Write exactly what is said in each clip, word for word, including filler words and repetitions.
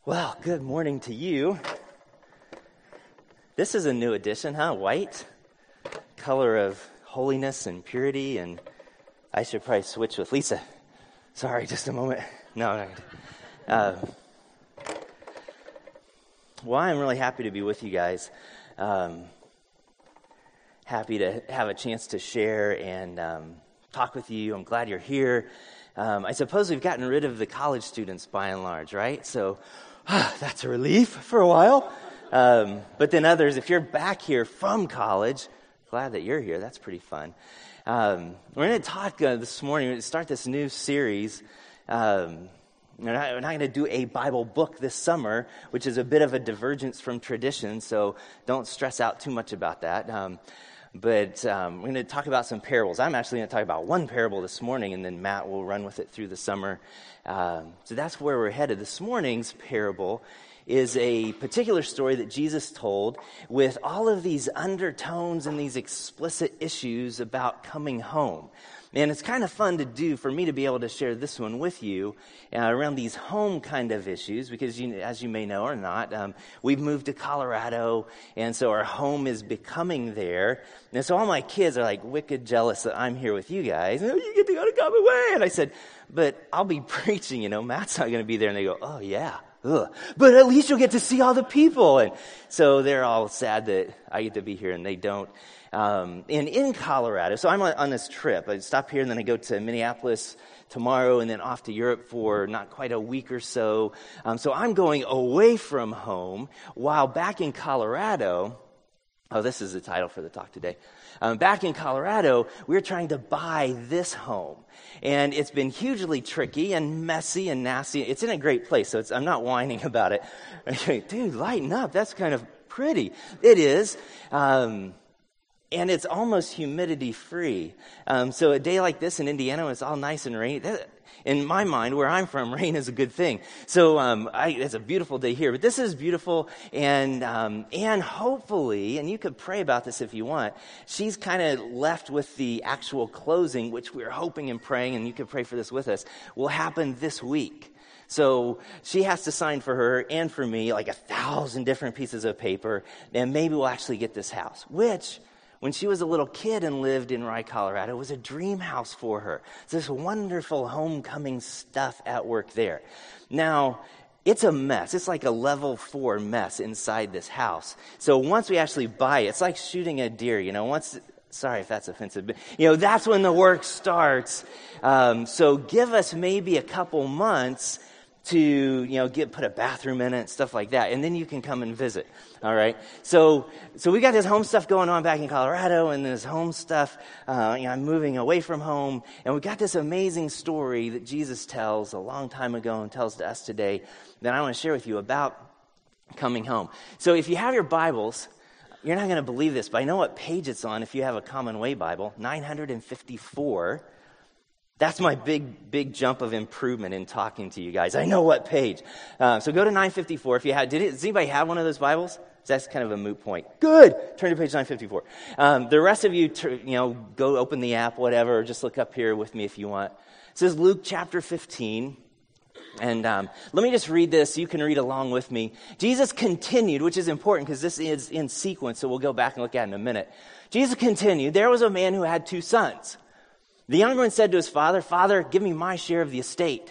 Well, good morning to you. This is a new addition, huh? White, color of holiness and purity, and I should probably switch with Lisa. Sorry, just a moment. No, no. Uh, well, I'm really happy to be with you guys. Um, happy to have a chance to share and um, talk with you. I'm glad you're here. Um, I suppose we've gotten rid of the college students by and large, right? So ah, that's a relief for a while. Um, but then others, if you're back here from college, glad that you're here. That's pretty fun. Um, we're going to talk uh, this morning, we're going to start this new series. Um, we're not, we're not going to do a Bible book this summer, which is a bit of a divergence from tradition, so don't stress out too much about that. Um, But um, we're going to talk about some parables. I'm actually going to talk about one parable this morning, and then Matt will run with it through the summer. Um, so that's where we're headed. This morning's parable is a particular story that Jesus told with all of these undertones and these explicit issues about coming home. And it's kind of fun to do for me to be able to share this one with you uh, around these home kind of issues because, you, as you may know or not, um, we've moved to Colorado, and so our home is becoming there. And so all my kids are like wicked jealous that I'm here with you guys. Oh, you get to go to Common Way. And I said, but I'll be preaching, you know, Matt's not going to be there. And they go, oh, yeah. Ugh. But at least you'll get to see all the people. And so they're all sad that I get to be here and they don't. Um, and in Colorado, so I'm on, on this trip. I stop here and then I go to Minneapolis tomorrow and then off to Europe for not quite a week or so. Um, so I'm going away from home while back in Colorado. Oh, this is the title for the talk today. Um, back in Colorado, we were trying to buy this home. And it's been hugely tricky and messy and nasty. It's in a great place, so it's, I'm not whining about it. Dude, lighten up. That's kind of pretty. It is. Um, and it's almost humidity-free. Um, so a day like this in Indiana, when it's all nice and rainy, that, in my mind, where I'm from, rain is a good thing. So um, I, it's a beautiful day here. But this is beautiful, and um, and hopefully, and you could pray about this if you want, she's kind of left with the actual closing, which we're hoping and praying, and you could pray for this with us, will happen this week. So she has to sign for her and for me like a thousand different pieces of paper, and maybe we'll actually get this house, which, when she was a little kid and lived in Rye, Colorado, it was a dream house for her. It's this wonderful homecoming stuff at work there. Now, it's a mess. It's like a level four mess inside this house. So once we actually buy it, it's like shooting a deer, you know, once... Sorry if that's offensive, but, you know, that's when the work starts. Um, so give us maybe a couple months to, you know, get put a bathroom in it, stuff like that, and then you can come and visit. All right. So, so we got this home stuff going on back in Colorado, and this home stuff. Uh, you know, I'm moving away from home, and we got this amazing story that Jesus tells a long time ago and tells to us today that I want to share with you about coming home. So, if you have your Bibles, you're not going to believe this, but I know what page it's on. If you have a Common Way Bible, nine fifty-four. That's my big, big jump of improvement in talking to you guys. I know what page. Um, so go to nine fifty-four. If you had, did it, does anybody have one of those Bibles? That's kind of a moot point. Good. Turn to page nine fifty-four. Um, the rest of you, you know, go open the app, whatever, or just look up here with me if you want. It says Luke chapter fifteen. And um, let me just read this. You can read along with me. Jesus continued, which is important because this is in sequence, so we'll go back and look at it in a minute. Jesus continued, there was a man who had two sons. The younger one said to his father, Father, give me my share of the estate.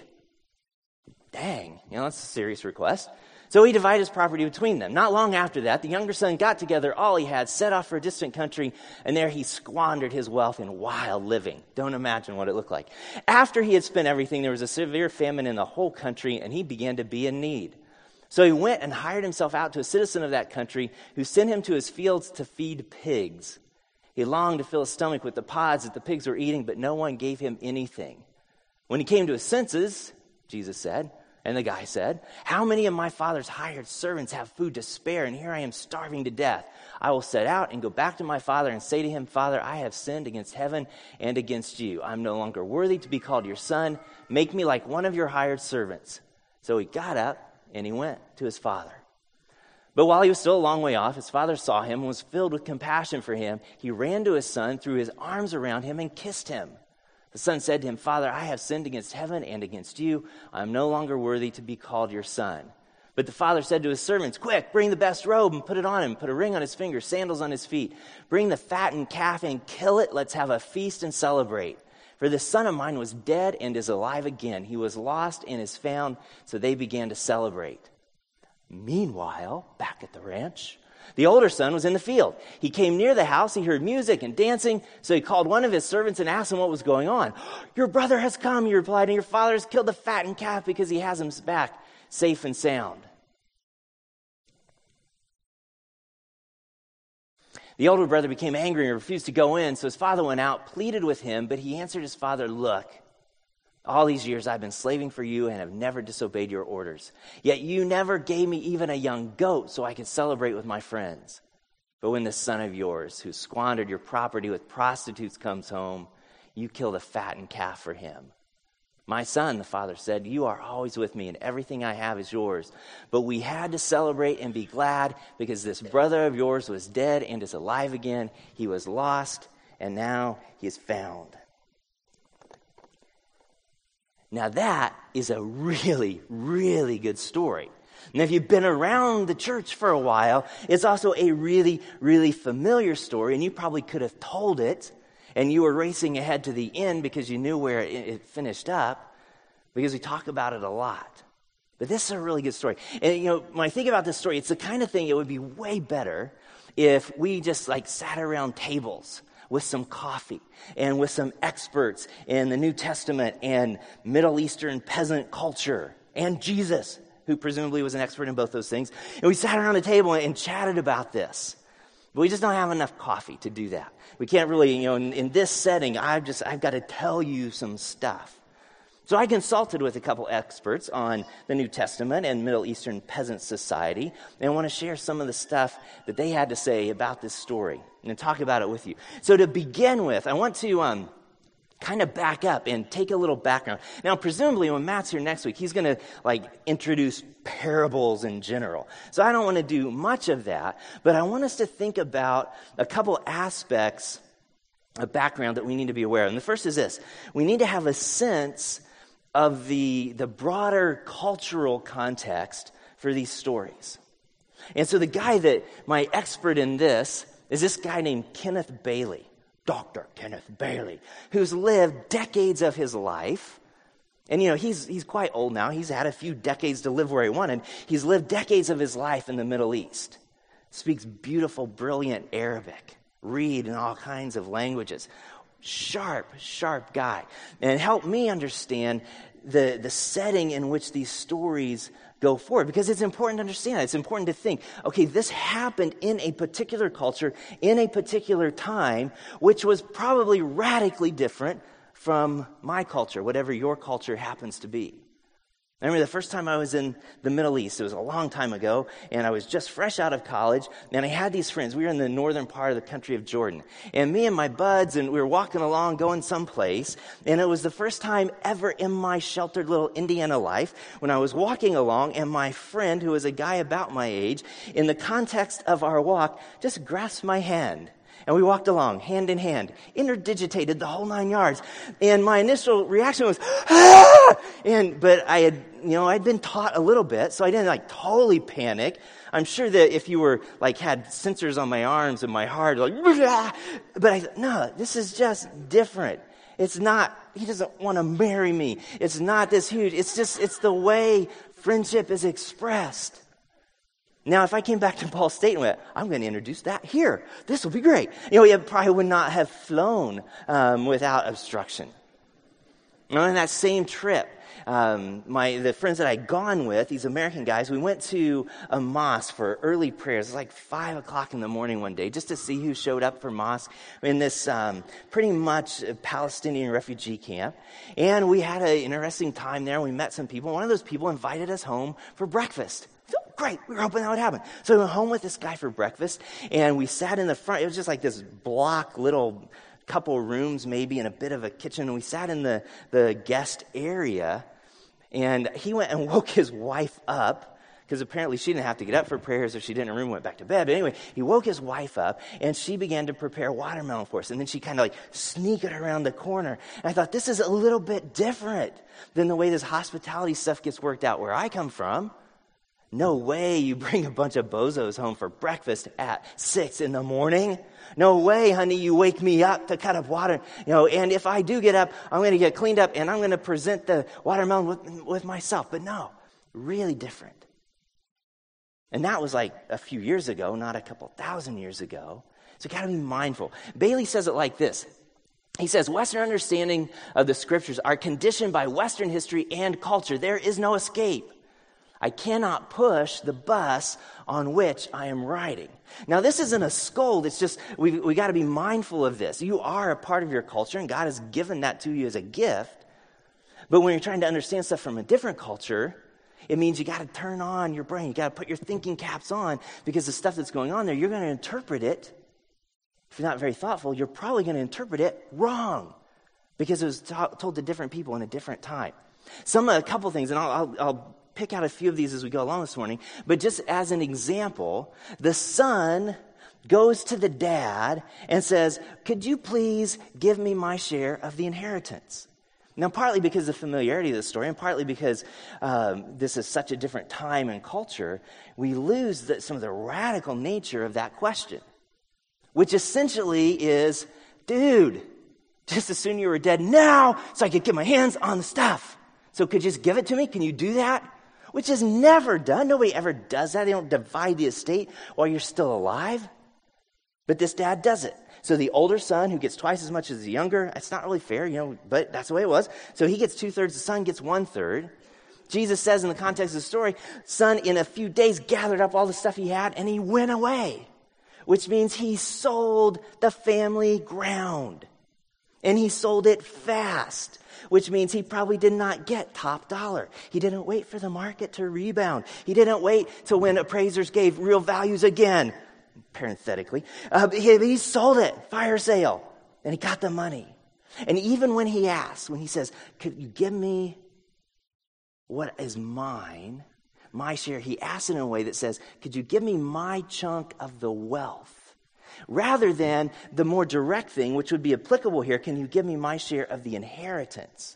Dang, you know, that's a serious request. So he divided his property between them. Not long after that, the younger son got together all he had, set off for a distant country, and there he squandered his wealth in wild living. Don't imagine what it looked like. After he had spent everything, there was a severe famine in the whole country, and he began to be in need. So he went and hired himself out to a citizen of that country who sent him to his fields to feed pigs. He longed to fill his stomach with the pods that the pigs were eating, but no one gave him anything. When he came to his senses, Jesus said, and the guy said, how many of my father's hired servants have food to spare, and here I am starving to death? I will set out and go back to my father and say to him, Father, I have sinned against heaven and against you. I'm no longer worthy to be called your son. Make me like one of your hired servants. So he got up and he went to his father. But while he was still a long way off, his father saw him and was filled with compassion for him. He ran to his son, threw his arms around him, and kissed him. The son said to him, Father, I have sinned against heaven and against you. I am no longer worthy to be called your son. But the father said to his servants, quick, bring the best robe and put it on him. Put a ring on his finger, sandals on his feet. Bring the fattened calf and kill it. Let's have a feast and celebrate. For this son of mine was dead and is alive again. He was lost and is found. So they began to celebrate. Meanwhile, back at the ranch, the older son was in the field. He came near the house. He heard music and dancing. So he called one of his servants and asked him what was going on. Your brother has come, he replied, and your father has killed the fattened calf because he has him back safe and sound. The older brother became angry and refused to go in. So his father went out, pleaded with him, but he answered his father, look, all these years I've been slaving for you and have never disobeyed your orders. Yet you never gave me even a young goat so I could celebrate with my friends. But when this son of yours, who squandered your property with prostitutes, comes home, you killed a fattened calf for him. My son, the father said, you are always with me and everything I have is yours. But we had to celebrate and be glad because this brother of yours was dead and is alive again. He was lost and now he is found. Now that is a really, really good story. And if you've been around the church for a while, it's also a really, really familiar story. And you probably could have told it. And you were racing ahead to the end because you knew where it, it finished up. Because we talk about it a lot. But this is a really good story. And, you know, when I think about this story, it's the kind of thing it would be way better if we just, like, sat around tables with some coffee and with some experts in the New Testament and Middle Eastern peasant culture and Jesus, who presumably was an expert in both those things. And we sat around a table and chatted about this. But we just don't have enough coffee to do that. We can't really, you know, in, in this setting, I've just, I've got to tell you some stuff. So I consulted with a couple experts on the New Testament and Middle Eastern peasant society, and I want to share some of the stuff that they had to say about this story and talk about it with you. So to begin with, I want to um, kind of back up and take a little background. Now, presumably, when Matt's here next week, he's going to like introduce parables in general. So I don't want to do much of that, but I want us to think about a couple aspects of background that we need to be aware of. And the first is this: we need to have a sense of the, the broader cultural context for these stories. And so the guy that, my expert in this, is this guy named Kenneth Bailey, Doctor Kenneth Bailey, who's lived decades of his life. And, you know, he's he's quite old now. He's had a few decades to live where he wanted. He's lived decades of his life in the Middle East. Speaks beautiful, brilliant Arabic. Read in all kinds of languages. Sharp, sharp guy. And helped me understand the, the setting in which these stories go forward. Because it's important to understand. It's important to think, okay, this happened in a particular culture, in a particular time, which was probably radically different from my culture, whatever your culture happens to be. I remember the first time I was in the Middle East, it was a long time ago, and I was just fresh out of college, and I had these friends. We were in the northern part of the country of Jordan, and me and my buds, and we were walking along, going someplace, and it was the first time ever in my sheltered little Indiana life when I was walking along, and my friend, who was a guy about my age, in the context of our walk, just grasped my hand. And we walked along, hand in hand, interdigitated the whole nine yards. And my initial reaction was, ah! And, but I had, you know, I'd been taught a little bit, so I didn't like totally panic. I'm sure that if you were like, had sensors on my arms and my heart, like, ah! But I thought, no, this is just different. It's not, he doesn't want to marry me. It's not this huge. It's just, it's the way friendship is expressed. Now, if I came back to Ball State and went, I'm going to introduce that here. This will be great. You know, we probably would not have flown um, without obstruction. And on that same trip, um, my the friends that I'd gone with, these American guys, we went to a mosque for early prayers. It was like five o'clock in the morning one day, just to see who showed up for mosque in this um, pretty much Palestinian refugee camp. And we had an interesting time there. We met some people. One of those people invited us home for breakfast. So, great, we were hoping that would happen. So we went home with this guy for breakfast, and we sat in the front. It was just like this block, little couple rooms maybe, and a bit of a kitchen. And we sat in the, the guest area, and he went and woke his wife up, because apparently she didn't have to get up for prayers if she didn't. Her room went back to bed. But anyway, he woke his wife up, and she began to prepare watermelon for us. And then she kind of like sneaked it around the corner. And I thought, this is a little bit different than the way this hospitality stuff gets worked out where I come from. No way you bring a bunch of bozos home for breakfast at six in the morning. No way, honey, you wake me up to cut up water. You know, and if I do get up, I'm going to get cleaned up and I'm going to present the watermelon with, with myself. But no, really different. And that was like a few years ago, not a couple thousand years ago. So got to be mindful. Bailey says it like this. He says, Western understanding of the scriptures are conditioned by Western history and culture. There is no escape. I cannot push the bus on which I am riding. Now, this isn't a scold. It's just, we we got to be mindful of this. You are a part of your culture, and God has given that to you as a gift. But when you're trying to understand stuff from a different culture, it means you got to turn on your brain. You got to put your thinking caps on, because the stuff that's going on there, you're going to interpret it. If you're not very thoughtful, you're probably going to interpret it wrong, because it was to- told to different people in a different time. Some, a couple things, and I'll, I'll, I'll pick out a few of these as we go along this morning. But just as an example, the son goes to the dad and says, could you please give me my share of the inheritance? Now, partly because of the familiarity of the story, and partly because um, this is such a different time and culture, we lose the, some of the radical nature of that question, which essentially is, dude, just as soon you were dead now, so I could get my hands on the stuff. So could you just give it to me? Can you do that? Which is never done. Nobody ever does that. They don't divide the estate while you're still alive. But this dad does it. So the older son, who gets twice as much as the younger, it's not really fair, you know, but that's the way it was. So he gets two-thirds, the son gets one-third. Jesus says in the context of the story, son in a few days gathered up all the stuff he had and he went away, which means he sold the family ground. And he sold it fast, which means he probably did not get top dollar. He didn't wait for the market to rebound. He didn't wait till when appraisers gave real values again, parenthetically. Uh, he, he sold it, fire sale, and he got the money. And even when he asks, when he says, could you give me what is mine, my share, he asks in a way that says, could you give me my chunk of the wealth? Rather than the more direct thing, which would be applicable here, can you give me my share of the inheritance?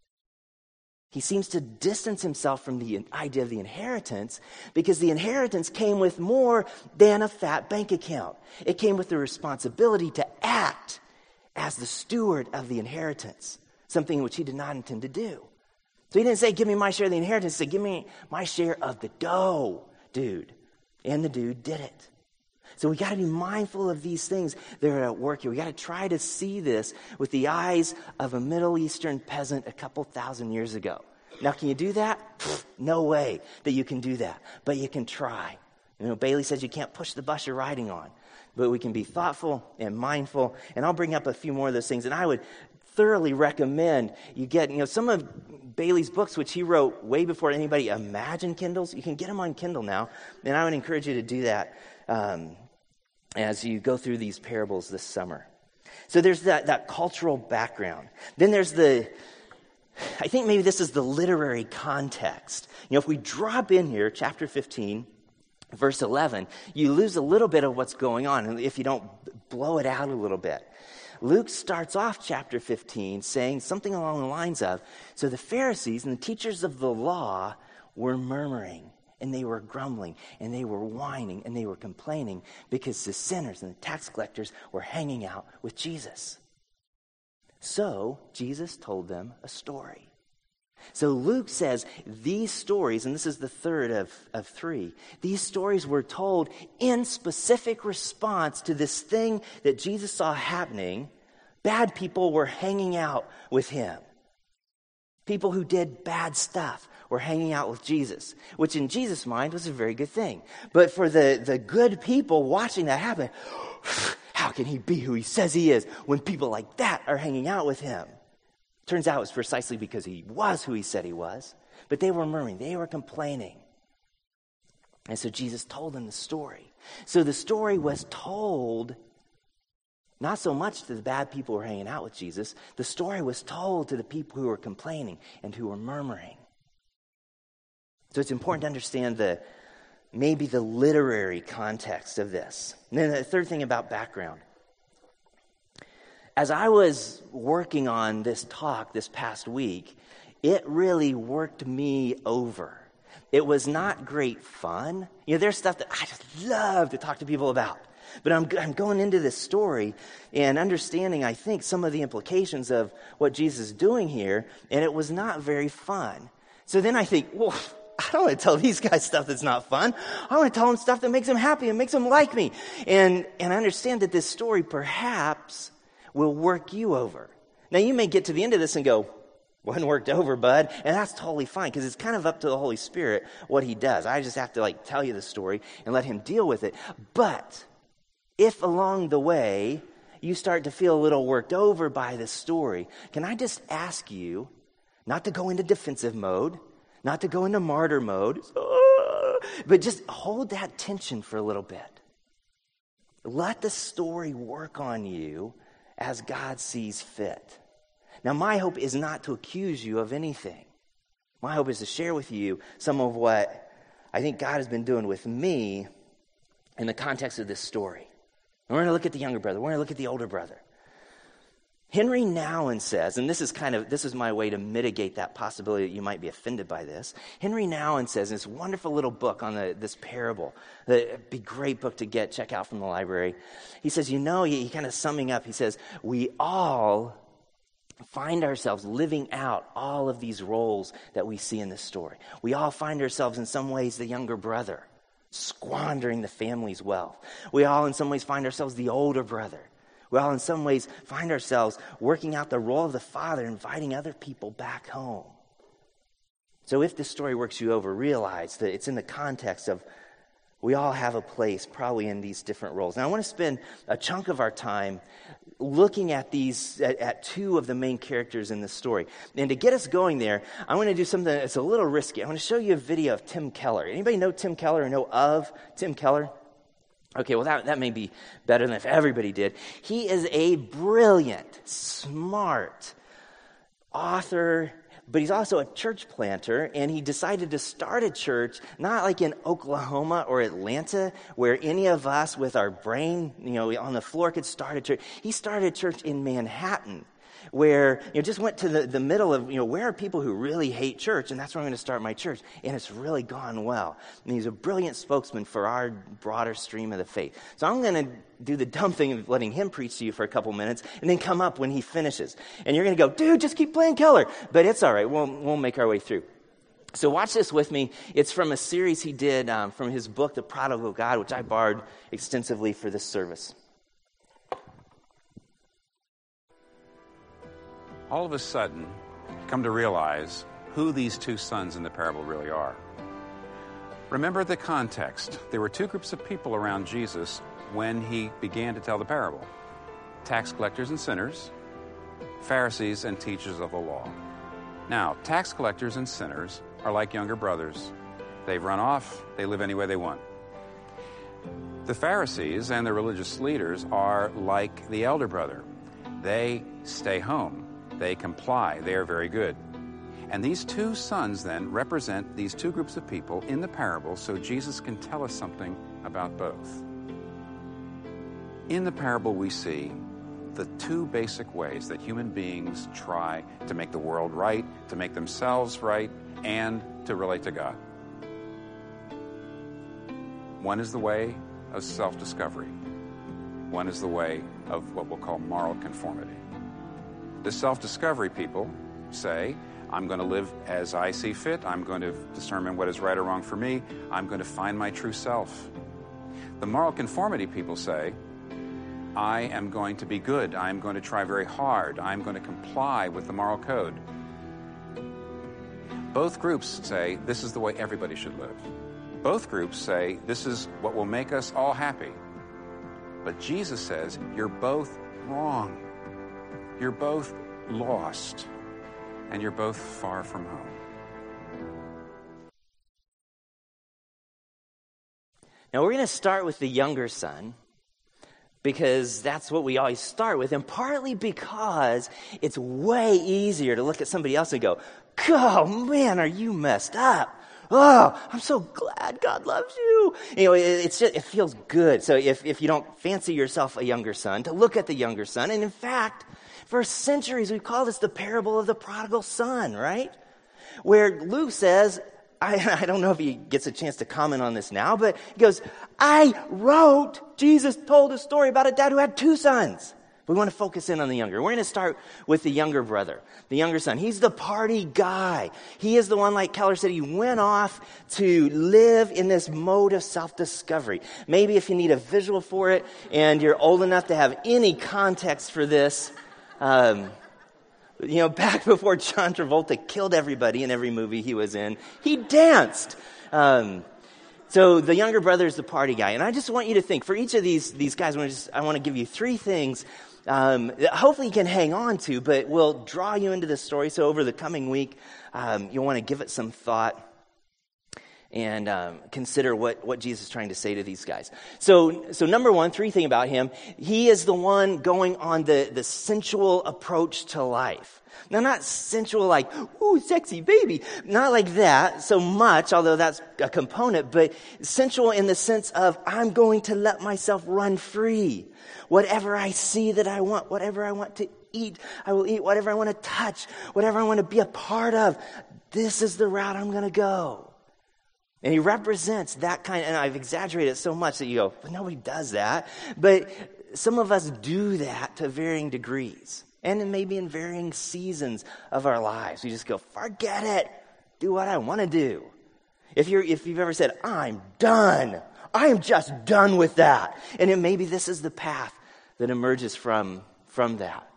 He seems to distance himself from the idea of the inheritance, because the inheritance came with more than a fat bank account. It came with the responsibility to act as the steward of the inheritance, something which he did not intend to do. So he didn't say, give me my share of the inheritance. He said, give me my share of the dough, dude. And the dude did it. So we got to be mindful of these things that are at work here. We got to try to see this with the eyes of a Middle Eastern peasant a couple thousand years ago. Now, can you do that? Pfft, no way that you can do that, but you can try. You know, Bailey says you can't push the bus you're riding on, but we can be thoughtful and mindful. And I'll bring up a few more of those things. And I would thoroughly recommend you get, you know, some of Bailey's books, which he wrote way before anybody imagined Kindles. You can get them on Kindle now, and I would encourage you to do that. Um, as you go through these parables this summer. So there's that, that cultural background. Then there's the, I think maybe this is the literary context. You know, if we drop in here, chapter fifteen, verse eleven, you lose a little bit of what's going on if you don't blow it out a little bit. Luke starts off chapter fifteen saying something along the lines of, so the Pharisees and the teachers of the law were murmuring. And they were grumbling, and they were whining, and they were complaining because the sinners and the tax collectors were hanging out with Jesus. So Jesus told them a story. So Luke says these stories, and this is the third of, of three, these stories were told in specific response to this thing that Jesus saw happening. Bad people were hanging out with him. People who did bad stuff were hanging out with Jesus, which in Jesus' mind was a very good thing. But for the, the good people watching that happen, how can he be who he says he is when people like that are hanging out with him? Turns out it was precisely because he was who he said he was. But they were murmuring, they were complaining. And so Jesus told them the story. So the story was told not so much to the bad people who were hanging out with Jesus. The story was told to the people who were complaining and who were murmuring. So it's important to understand the maybe the literary context of this. And then the third thing about background. As I was working on this talk this past week, it really worked me over it was not great fun. You know, there's stuff that I just love to talk to people about. But I'm, I'm going into this story and understanding, I think, some of the implications of what Jesus is doing here, and it was not very fun. So then I think, well, I don't want to tell these guys stuff that's not fun. I want to tell them stuff that makes them happy and makes them like me. And, and I understand that this story perhaps will work you over. Now, you may get to the end of this and go, wasn't worked over, bud. And that's totally fine, because it's kind of up to the Holy Spirit what he does. I just have to like tell you the story and let him deal with it. But if along the way you start to feel a little worked over by this story, can I just ask you not to go into defensive mode, not to go into martyr mode, but just hold that tension for a little bit. Let the story work on you as God sees fit. Now, my hope is not to accuse you of anything. My hope is to share with you some of what I think God has been doing with me in the context of this story. And we're going to look at the younger brother. We're going to look at the older brother. Henry Nouwen says, and this is kind of, this is my way to mitigate that possibility that you might be offended by this. Henry Nouwen says in this wonderful little book on the, this parable, it'd be a great book to get, check out from the library. He says, you know, he, he kind of summing up, he says, we all find ourselves living out all of these roles that we see in this story. We all find ourselves in some ways the younger brother, squandering the family's wealth. We all in some ways find ourselves the older brother. We all in some ways find ourselves working out the role of the father, inviting other people back home. So if this story works you over, realize that it's in the context of we all have a place probably in these different roles. Now I want to spend a chunk of our time looking at these, at, at two of the main characters in this story. And to get us going there, I want to do something that's a little risky. I want to show you a video of Tim Keller. Anybody know Tim Keller or know of Tim Keller? Okay, well, that, that may be better than if everybody did. He is a brilliant, smart author, but he's also a church planter, and he decided to start a church, not like in Oklahoma or Atlanta, where any of us with our brain, you know, on the floor could start a church. He started a church in Manhattan, where, you know, just went to the, the middle of, you know, where are people who really hate church, and that's where I'm going to start my church. And it's really gone well. And he's a brilliant spokesman for our broader stream of the faith. So I'm going to do the dumb thing of letting him preach to you for a couple minutes, and then come up when he finishes. And you're going to go, dude, just keep playing Keller. But it's all right. We'll, we'll make our way through. So watch this with me. It's from a series he did um, from his book, The Prodigal God, which I borrowed extensively for this service. All of a sudden, you come to realize who these two sons in the parable really are. Remember the context. There were two groups of people around Jesus when he began to tell the parable. Tax collectors and sinners, Pharisees and teachers of the law. Now, tax collectors and sinners are like younger brothers. They've run off, they live any way they want. The Pharisees and the religious leaders are like the elder brother. They stay home. They comply. They are very good. And these two sons then represent these two groups of people in the parable, so Jesus can tell us something about both. In the parable we see the two basic ways that human beings try to make the world right, to make themselves right, and to relate to God. One is the way of self-discovery. One is the way of what we'll call moral conformity. The self-discovery people say, I'm going to live as I see fit. I'm going to determine what is right or wrong for me. I'm going to find my true self. The moral conformity people say, I am going to be good. I'm going to try very hard. I'm going to comply with the moral code. Both groups say, this is the way everybody should live. Both groups say, this is what will make us all happy. But Jesus says, you're both wrong. You're both lost, and you're both far from home. Now we're going to start with the younger son, because that's what we always start with, and partly because it's way easier to look at somebody else and go, oh man, are you messed up? Oh, I'm so glad God loves you. You know, it, it's just, it feels good. So if, if you don't fancy yourself a younger son, to look at the younger son, and in fact, for centuries, we've called this the parable of the prodigal son, right? Where Luke says, I, I don't know if he gets a chance to comment on this now, but he goes, I wrote, Jesus told a story about a dad who had two sons. We want to focus in on the younger. We're going to start with the younger brother, the younger son. He's the party guy. He is the one, like Keller said, he went off to live in this mode of self-discovery. Maybe if you need a visual for it and you're old enough to have any context for this, um, you know, back before John Travolta killed everybody in every movie he was in, he danced. Um, so the younger brother is the party guy. And I just want you to think, for each of these, these guys, I want to, just, I want to give you three things Um, hopefully you can hang on to, but we'll draw you into this story. So over the coming week, um, you'll want to give it some thought and um, consider what, what Jesus is trying to say to these guys. So, so number one, three thing about him, he is the one going on the, the sensual approach to life. Now, not sensual like, ooh, sexy baby. Not like that so much, although that's a component, but sensual in the sense of, I'm going to let myself run free. Whatever I see that I want, whatever I want to eat, I will eat. Whatever I want to touch, whatever I want to be a part of, this is the route I'm going to go. And he represents that kind, and I've exaggerated it so much that you go, but nobody does that. But some of us do that to varying degrees. And maybe in varying seasons of our lives. We just go, forget it. Do what I want to do. If you're, if you've ever said, I'm done. I am just done with that. And it, maybe this is the path that emerges from, from that.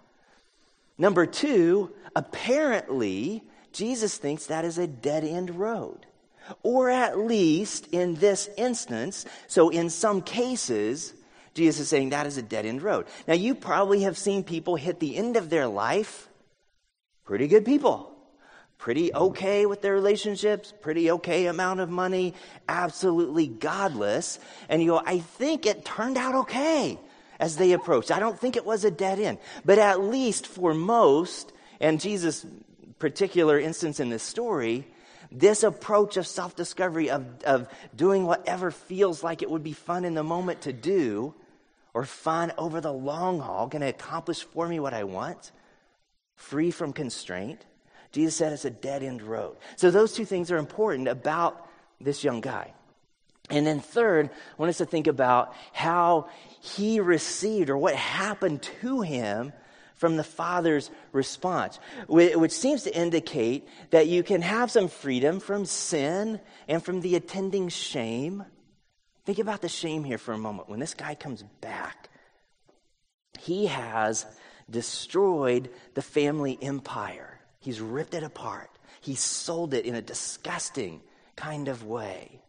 Number two, apparently, Jesus thinks that is a dead-end road. Or at least in this instance, so in some cases, Jesus is saying that is a dead-end road. Now, you probably have seen people hit the end of their life, pretty good people, pretty okay with their relationships, pretty okay amount of money, absolutely godless. And you go, I think it turned out okay as they approached. I don't think it was a dead end. But at least for most, and Jesus' particular instance in this story, this approach of self-discovery, of, of doing whatever feels like it would be fun in the moment to do, or fun over the long haul, going to accomplish for me what I want, free from constraint. Jesus said it's a dead-end road. So those two things are important about this young guy. And then third, I want us to think about how he received, or what happened to him from the Father's response, which seems to indicate that you can have some freedom from sin and from the attending shame. Think about the shame here for a moment. When this guy comes back, he has destroyed the family empire. He's ripped it apart. He sold it in a disgusting kind of way.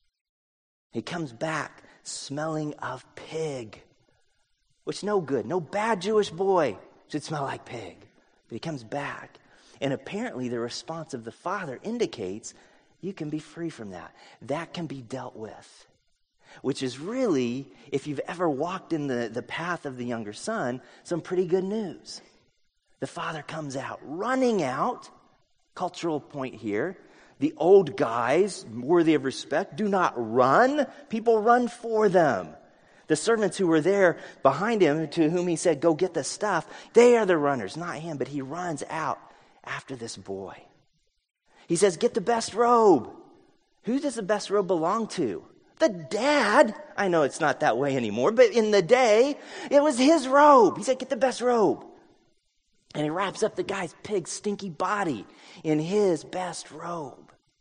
He comes back smelling of pig, which no good, no bad Jewish boy should smell like pig. But he comes back, and apparently the response of the Father indicates you can be free from that. That can be dealt with. Which is really, if you've ever walked in the, the path of the younger son, some pretty good news. The father comes out, running out, cultural point here. The old guys, worthy of respect, do not run. People run for them. The servants who were there behind him, to whom he said, go get the stuff, they are the runners, not him. But he runs out after this boy. He says, get the best robe. Who does the best robe belong to? The dad. I know it's not that way anymore, but in the day, it was his robe. He said, get the best robe. And he wraps up the guy's pig, stinky body in his best robe.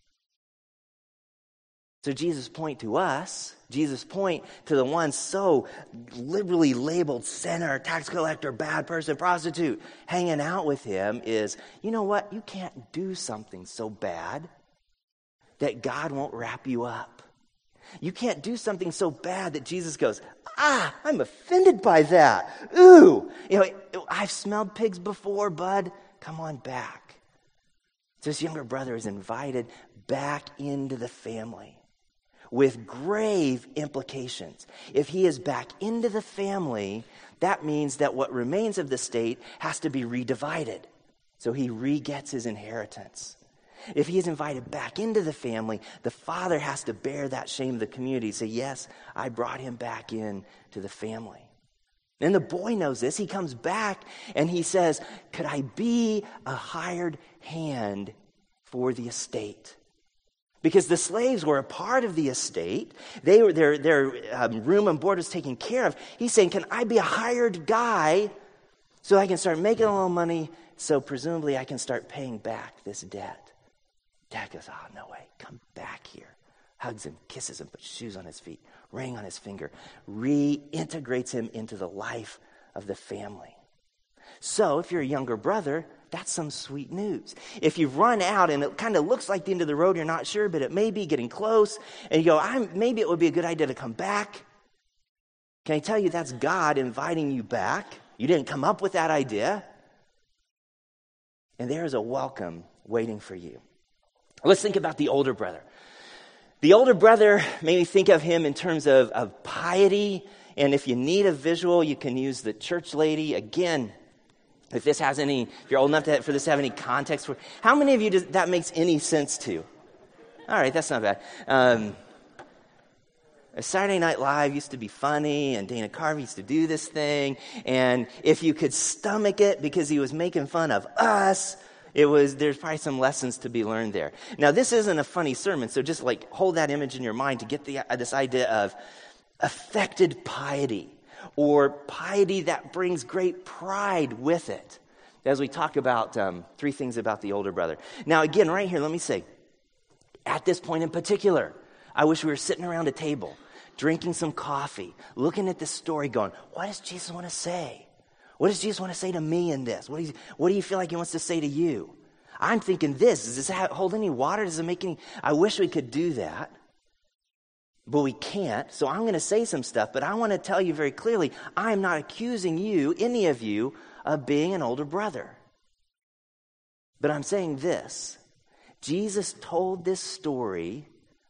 So Jesus' point to us, Jesus' point to the one so liberally labeled sinner, tax collector, bad person, prostitute, hanging out with him is, you know what? You can't do something so bad that God won't wrap you up. You can't do something so bad that Jesus goes, ah, I'm offended by that. Ooh, you know, I've smelled pigs before, bud. Come on back. So this younger brother is invited back into the family with grave implications. If he is back into the family, that means that what remains of the state has to be redivided. So he re-gets his inheritance. If he is invited back into the family, the father has to bear that shame of the community. Say, yes, I brought him back in to the family. And the boy knows this. He comes back and he says, could I be a hired hand for the estate? because the slaves were a part of the estate. They were their their um, room and board was taken care of. He's saying, can I be a hired guy so I can start making a little money, so presumably I can start paying back this debt? Dad goes, oh, no way, come back here. Hugs him, kisses him, puts shoes on his feet, ring on his finger, reintegrates him into the life of the family. So if you're a younger brother, that's some sweet news. If you've run out and it kind of looks like the end of the road, you're not sure, but it may be getting close, and you go, I'm, maybe it would be a good idea to come back. Can I tell you that's God inviting you back? You didn't come up with that idea. And there is a welcome waiting for you. Let's think about the older brother. The older brother made me think of him in terms of, of piety. And if you need a visual, you can use the church lady. Again, if this has any, if you're old enough to, for this to have any context for, how many of you does that makes any sense to? All right, that's not bad. Um, Saturday Night Live used to be funny, and Dana Carvey used to do this thing. And if you could stomach it because he was making fun of us, it was, there's probably some lessons to be learned there. Now, this isn't a funny sermon, so just like hold that image in your mind to get the uh, this idea of affected piety, or piety that brings great pride with it, as we talk about um, three things about the older brother. Now, again, right here, let me say, at this point in particular, I wish we were sitting around a table, drinking some coffee, looking at this story going, what does Jesus want to say? What does Jesus want to say to me in this? What do you, what do you feel like he wants to say to you? I'm thinking this. Does this hold any water? Does it make any... I wish we could do that, but we can't. So I'm going to say some stuff, but I want to tell you very clearly, I'm not accusing you, any of you, of being an older brother. But I'm saying this. Jesus told this story,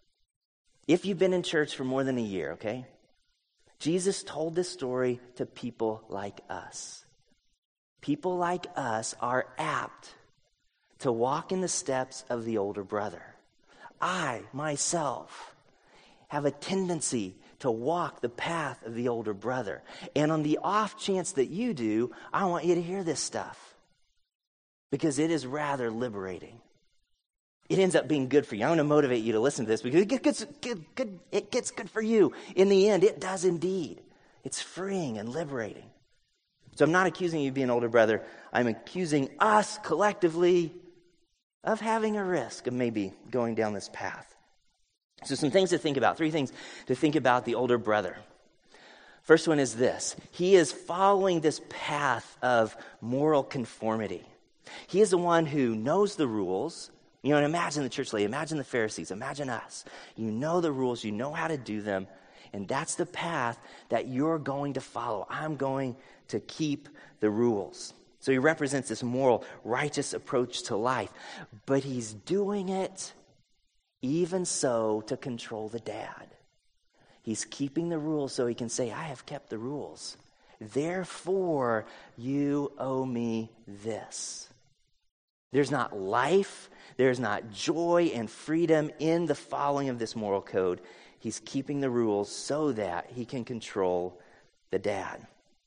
if you've been in church for more than a year, okay? Jesus told this story to people like us. People like us are apt to walk in the steps of the older brother. I, myself, have a tendency to walk the path of the older brother. And on the off chance that you do, I want you to hear this stuff, because it is rather liberating. It ends up being good for you. I want to motivate you to listen to this, because it gets good, good, it gets good for you. In the end, it does indeed. It's freeing and liberating. So I'm not accusing you of being an older brother. I'm accusing us collectively of having a risk of maybe going down this path. So some things to think about. Three things to think about the older brother. First one is this. He is following this path of moral conformity. He is the one who knows the rules. You know, and imagine the church lady, imagine the Pharisees, imagine us. You know the rules, you know how to do them, and that's the path that you're going to follow. I'm going to keep the rules. So he represents this moral, righteous approach to life, but he's doing it even so to control the dad. He's keeping the rules so he can say, I have kept the rules. Therefore, you owe me this. There's not life, there's not joy and freedom in the following of this moral code. He's keeping the rules so that he can control the dad.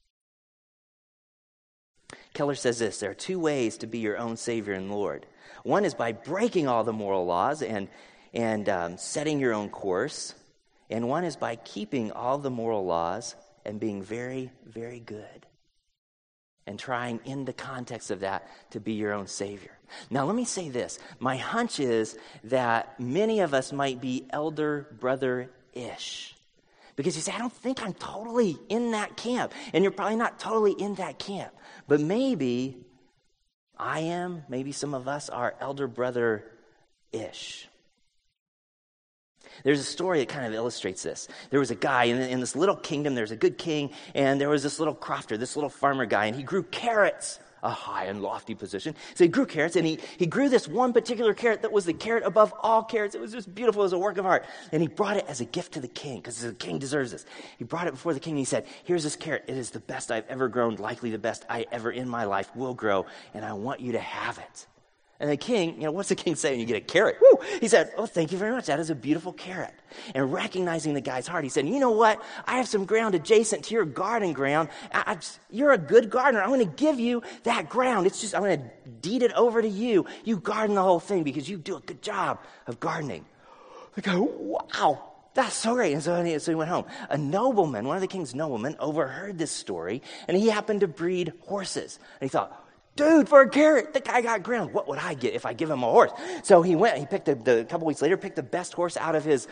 Keller says this, there are two ways to be your own Savior and Lord. One is by breaking all the moral laws and, and um, setting your own course. And one is by keeping all the moral laws and being very, very good. And trying in the context of that to be your own Savior. Now let me say this. My hunch is that many of us might be elder brother-ish. Because you say, I don't think I'm totally in that camp. And you're probably not totally in that camp. But maybe I am, maybe some of us are elder brother-ish. There's a story that kind of illustrates this. There was a guy in, in this little kingdom, there's a good king, and there was this little crofter, this little farmer guy, and he grew carrots, a high and lofty position. So he grew carrots, and he, he grew this one particular carrot that was the carrot above all carrots. It was just beautiful. It was a work of art. And he brought it as a gift to the king, because the king deserves this. He brought it before the king, and he said, here's this carrot. It is the best I've ever grown, likely the best I ever in my life will grow, and I want you to have it. And the king, you know, what's the king say when you get a carrot? Woo! He said, oh, thank you very much. That is a beautiful carrot. And recognizing the guy's heart, he said, you know what? I have some ground adjacent to your garden ground. I, I, you're a good gardener. I'm going to give you that ground. It's just, I'm going to deed it over to you. You garden the whole thing because you do a good job of gardening. We go, wow, that's so great. And so, and so he went home. A nobleman, one of the king's noblemen, overheard this story, and he happened to breed horses. And he thought, dude, for a carrot, the guy got ground. What would I get if I give him a horse? So he went, he picked a, the, a couple weeks later, picked the best horse out of his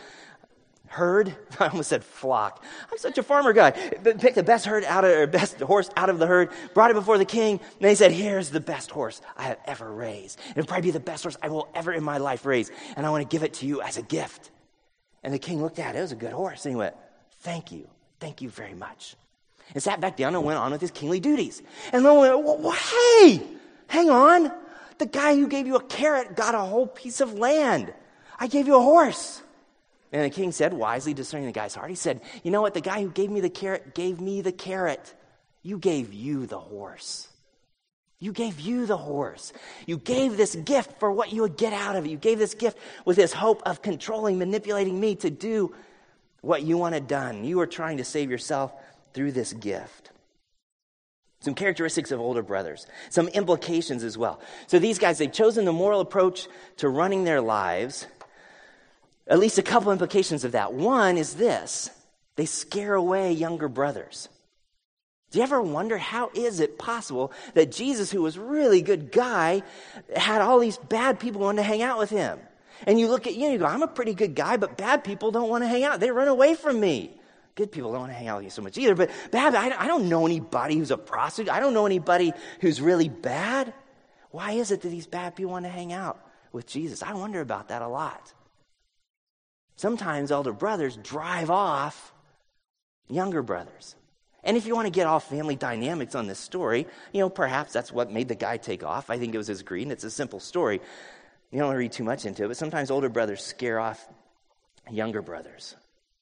herd. I almost said flock. I'm such a farmer guy. Picked the best herd out of, or best horse out of the herd, brought it before the king, and he said, here's the best horse I have ever raised. It'll probably be the best horse I will ever in my life raise, and I want to give it to you as a gift. And the king looked at it. It was a good horse, and he went, thank you. Thank you very much. And sat back down and went on with his kingly duties. And then went, well, hey, hang on. The guy who gave you a carrot got a whole piece of land. I gave you a horse. And the king said, wisely discerning the guy's heart, he said, you know what? The guy who gave me the carrot gave me the carrot. You gave you the horse. You gave you the horse. You gave this gift for what you would get out of it. You gave this gift with this hope of controlling, manipulating me to do what you wanted done. You were trying to save yourself through this gift. Some characteristics of older brothers, some implications as well. So these guys, they've chosen the moral approach to running their lives. At least a couple implications of that. One is this: they scare away younger brothers. Do you ever wonder how is it possible that Jesus, who was a really good guy, had all these bad people wanting to hang out with him? And you look at you and you go, I'm a pretty good guy, but bad people don't want to hang out. They run away from me. Good people don't want to hang out with you so much either, but bad, I don't know anybody who's a prostitute. I don't know anybody who's really bad. Why is it that these bad people want to hang out with Jesus? I wonder about that a lot. Sometimes older brothers drive off younger brothers. And if you want to get off family dynamics on this story, you know, perhaps that's what made the guy take off. I think it was his greed, and it's a simple story. You don't want to read too much into it, but sometimes older brothers scare off younger brothers.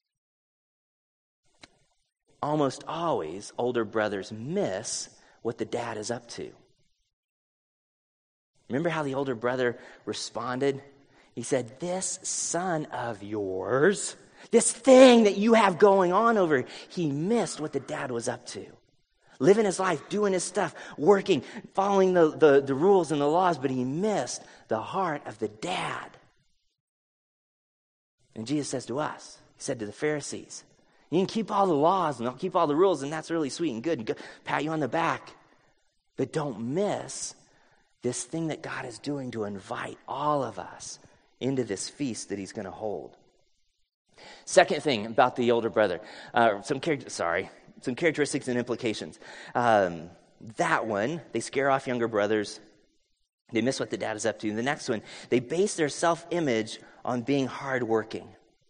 Almost always, older brothers miss what the dad is up to. Remember how the older brother responded? He said, this son of yours, this thing that you have going on over, he missed what the dad was up to. Living his life, doing his stuff, working, following the, the, the rules and the laws, but he missed the heart of the dad. And Jesus says to us, he said to the Pharisees, you can keep all the laws and I'll keep all the rules, and that's really sweet and good and good, pat you on the back. But don't miss this thing that God is doing to invite all of us into this feast that he's going to hold. Second thing about the older brother, uh, some char- sorry, some characteristics and implications. Um, that one, they scare off younger brothers. They miss what the dad is up to. The next one, they base their self-image on being hardworking.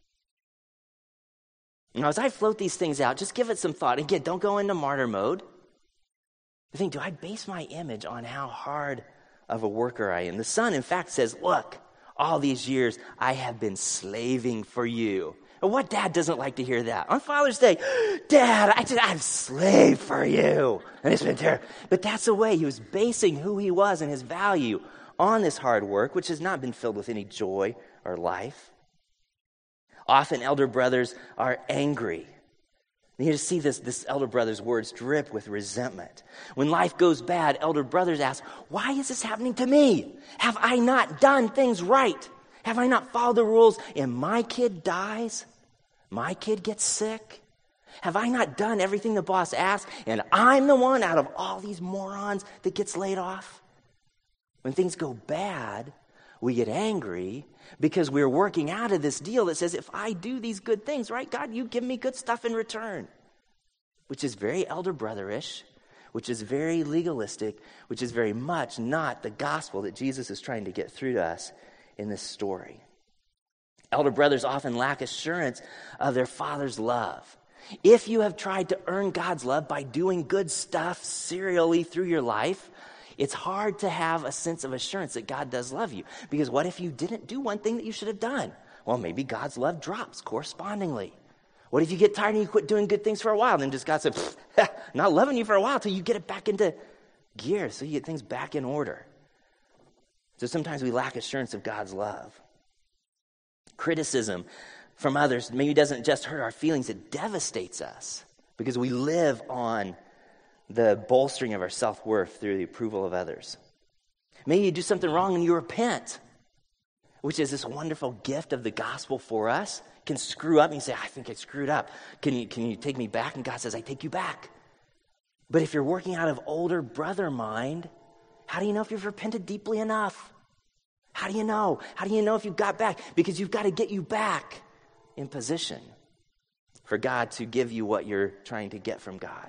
Now, as I float these things out, just give it some thought. Again, don't go into martyr mode. You think, do I base my image on how hard of a worker I am? The son, in fact, says, look, all these years I have been slaving for you. And what dad doesn't like to hear that? On Father's Day, Dad, I did, I've slaved for you. And it's been terrible. But that's the way he was basing who he was and his value on this hard work, which has not been filled with any joy or life. Often elder brothers are angry. You just see this, this elder brother's words drip with resentment. When life goes bad, elder brothers ask, why is this happening to me? Have I not done things right? Have I not followed the rules and my kid dies? My kid gets sick? Have I not done everything the boss asked and I'm the one out of all these morons that gets laid off? When things go bad, we get angry because we're working out of this deal that says, if I do these good things, right, God, you give me good stuff in return. Which is very elder brotherish, which is very legalistic, which is very much not the gospel that Jesus is trying to get through to us in this story. Elder brothers often lack assurance of their father's love. If you have tried to earn God's love by doing good stuff serially through your life, it's hard to have a sense of assurance that God does love you. Because what if you didn't do one thing that you should have done? Well, maybe God's love drops correspondingly. What if you get tired and you quit doing good things for a while? Then just God said, not loving you for a while till you get it back into gear, so you get things back in order. So sometimes we lack assurance of God's love. Criticism from others maybe doesn't just hurt our feelings, it devastates us because we live on the bolstering of our self-worth through the approval of others. Maybe you do something wrong and you repent. which is this wonderful gift of the gospel for us, can screw up and you say, I think I screwed up. Can you, can you take me back? And God says, I take you back. But if you're working out of older brother mind, how do you know if you've repented deeply enough? How do you know? How do you know if you've got back? Because you've got to get you back in position for God to give you what you're trying to get from God.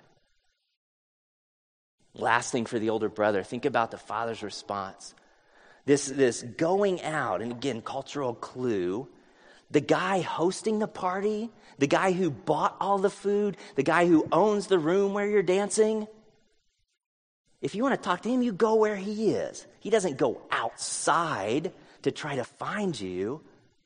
Last thing for the older brother, think about the father's response. This, this going out, and again, cultural clue, the guy hosting the party, the guy who bought all the food, the guy who owns the room where you're dancing, if you want to talk to him, you go where he is. He doesn't go outside to try to find you.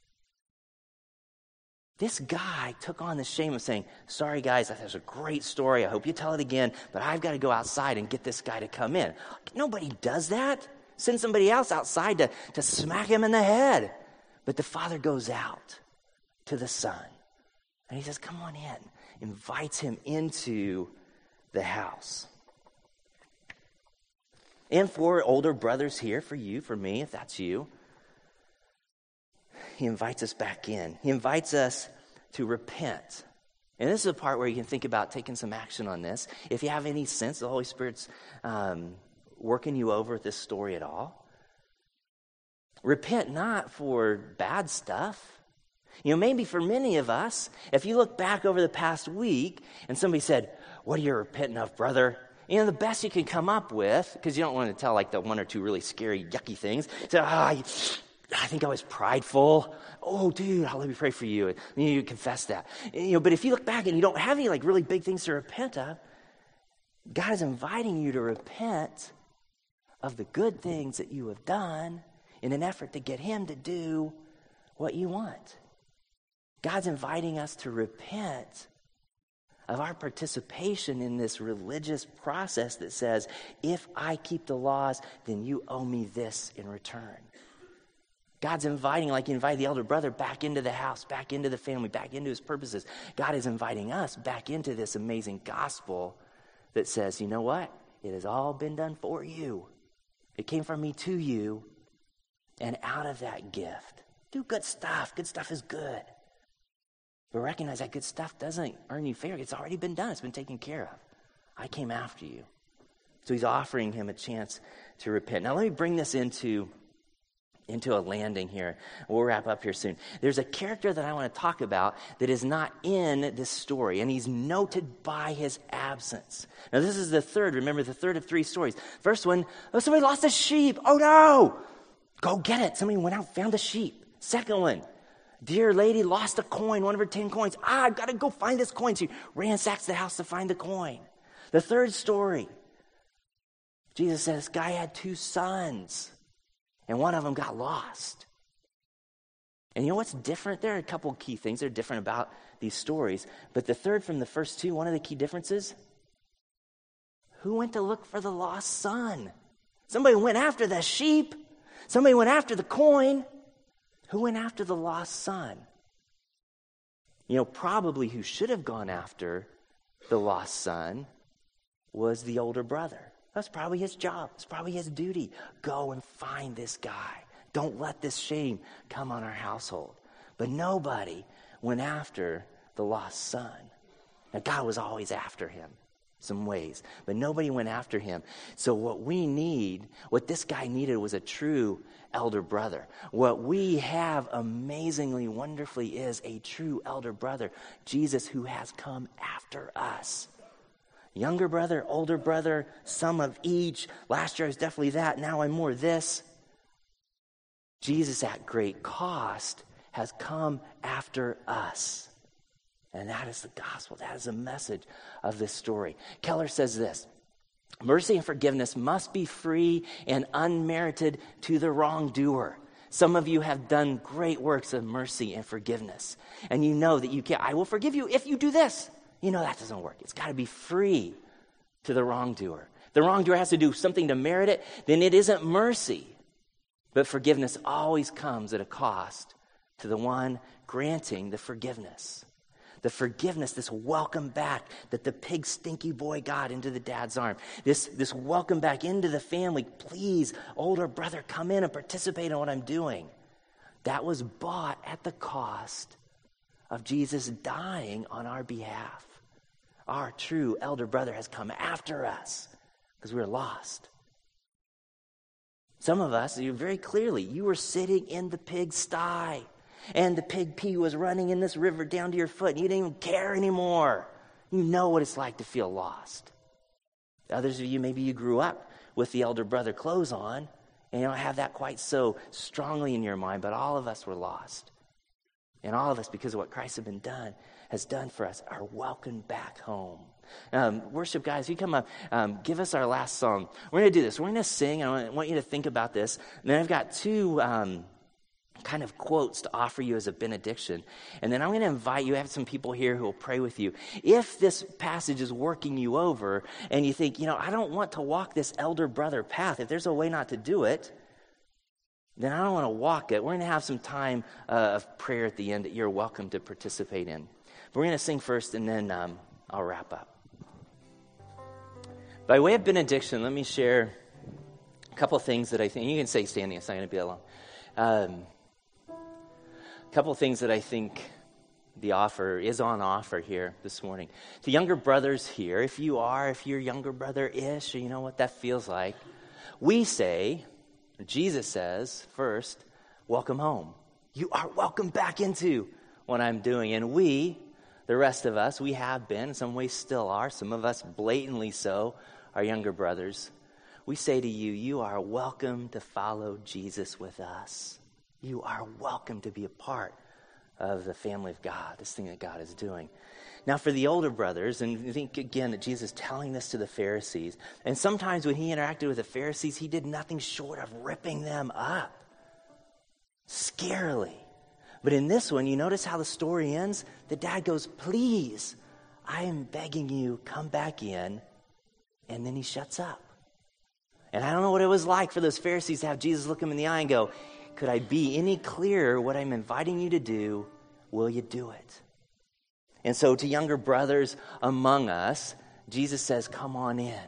This guy took on the shame of saying, sorry guys, that was a great story. I hope you tell it again, but I've got to go outside and get this guy to come in. Nobody does that. Send somebody else outside to, to smack him in the head. But the father goes out to the son. And he says, come on in. Invites him into the house. And for older brothers here, for you, for me, if that's you, he invites us back in. He invites us to repent. And this is a part where you can think about taking some action on this. If you have any sense the Holy Spirit's um, working you over at this story at all, repent not for bad stuff. You know, maybe for many of us, if you look back over the past week and somebody said, what are you repenting of, brother? You know, the best you can come up with, because you don't want to tell like the one or two really scary, yucky things. Say, ah, oh, I think I was prideful. Oh, dude, I'll let me pray for you. And you confess that. You know, but if you look back and you don't have any like really big things to repent of, God is inviting you to repent of the good things that you have done in an effort to get him to do what you want. God's inviting us to repent of our participation in this religious process that says, if I keep the laws, then you owe me this in return. God's inviting, like he invited the elder brother, back into the house, back into the family, back into his purposes. God is inviting us back into this amazing gospel that says, you know what? It has all been done for you. It came from me to you, and out of that gift, do good stuff. Good stuff is good. But recognize that good stuff doesn't earn you favor. It's already been done. It's been taken care of. I came after you. So he's offering him a chance to repent. Now let me bring this into, into a landing here. We'll wrap up here soon. There's a character that I want to talk about that is not in this story, and he's noted by his absence. Now this is the third. Remember, the third of three stories. First one, oh, somebody lost a sheep. Oh no! Go get it. Somebody went out, found a sheep. Second one, dear lady lost a coin, one of her ten coins. Ah, I've got to go find this coin. So she ransacks the house to find the coin. The third story, Jesus said this guy had two sons, and one of them got lost. And you know what's different? There are a couple key things that are different about these stories. But the third from the first two, one of the key differences, who went to look for the lost son? Somebody went after the sheep. Somebody went after the coin. Who went after the lost son? You know, probably who should have gone after the lost son was the older brother. That's probably his job. It's probably his duty. Go and find this guy. Don't let this shame come on our household. But nobody went after the lost son. Now, God was always after him. Some ways, but nobody went after him. So what we need, what this guy needed was a true elder brother. What we have amazingly, wonderfully is a true elder brother, Jesus, who has come after us. Younger brother, older brother, some of each. Last year I was definitely that. Now I'm more this. Jesus at great cost has come after us. And that is the gospel. That is the message of this story. Keller says this: mercy and forgiveness must be free and unmerited to the wrongdoer. Some of you have done great works of mercy and forgiveness. And you know that you can't, I will forgive you if you do this. You know that doesn't work. It's got to be free to the wrongdoer. If the wrongdoer has to do something to merit it, then it isn't mercy. But forgiveness always comes at a cost to the one granting the forgiveness. The forgiveness, this welcome back that the pig stinky boy got into the dad's arm. This, this welcome back into the family. Please, older brother, come in and participate in what I'm doing. that was bought at the cost of Jesus dying on our behalf. Our true elder brother has come after us because we were lost. Some of us, you very clearly, you were sitting in the pigsty, and the pig pee was running in this river down to your foot, and you didn't even care anymore. You know what it's like to feel lost. Others of you, maybe you grew up with the elder brother clothes on, and you don't have that quite so strongly in your mind, but all of us were lost. And all of us, because of what Christ has been done, has done for us, are welcomed back home. Um, worship guys, you come up, um, give us our last song. We're going to do this. We're going to sing. I want you to think about this. And then I've got two um, kind of quotes to offer you as a benediction. And then I'm going to invite you, I have some people here who will pray with you. If this passage is working you over and you think, you know, I don't want to walk this elder brother path, if there's a way not to do it, then I don't want to walk it. We're going to have some time uh, of prayer at the end that you're welcome to participate in. But we're going to sing first, and then um, I'll wrap up. By way of benediction, let me share a couple things that I think, you can say standing, it's not going to be that long. Um, a couple things that I think the offer is on offer here this morning. To younger brothers here, if you are, if you're younger brother-ish, or you know what that feels like, we say, Jesus says, first, welcome home. You are welcome back into what I'm doing. And we, the rest of us, we have been, in some ways still are, some of us blatantly so, our younger brothers. We say to you, you are welcome to follow Jesus with us. You are welcome to be a part of the family of God, this thing that God is doing. Now, for the older brothers, and think again that Jesus is telling this to the Pharisees, and sometimes when he interacted with the Pharisees, he did nothing short of ripping them up, scarily. But in this one, you notice how the story ends? The dad goes, please, I am begging you, come back in, and then he shuts up. And I don't know what it was like for those Pharisees to have Jesus look him in the eye and go, could I be any clearer what I'm inviting you to do? Will you do it? And so to younger brothers among us, Jesus says, come on in.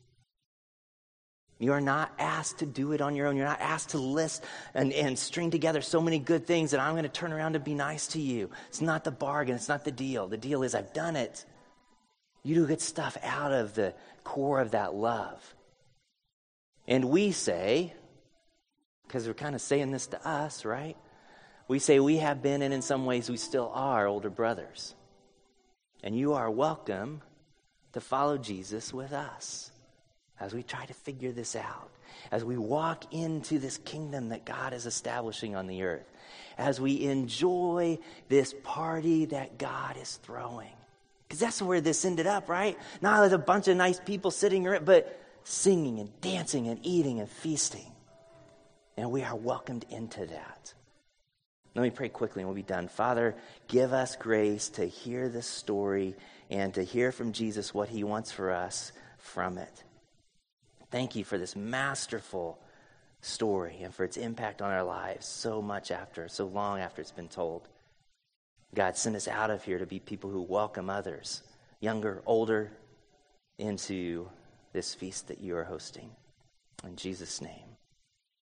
You are not asked to do it on your own. You're not asked to list and, and string together so many good things that I'm going to turn around to be nice to you. It's not the bargain. It's not the deal. The deal is I've done it. You do good stuff out of the core of that love. And we say, because we're kind of saying this to us, right? We say we have been, and in some ways we still are, older brothers. And you are welcome to follow Jesus with us as we try to figure this out, as we walk into this kingdom that God is establishing on the earth, as we enjoy this party that God is throwing. Because that's where this ended up, right? Not with a bunch of nice people sitting around, but singing and dancing and eating and feasting. And we are welcomed into that. Let me pray quickly and we'll be done. Father, give us grace to hear this story and to hear from Jesus what he wants for us from it. Thank you for this masterful story and for its impact on our lives so much after, so long after it's been told. God, send us out of here to be people who welcome others, younger, older, into this feast that you are hosting. In Jesus' name.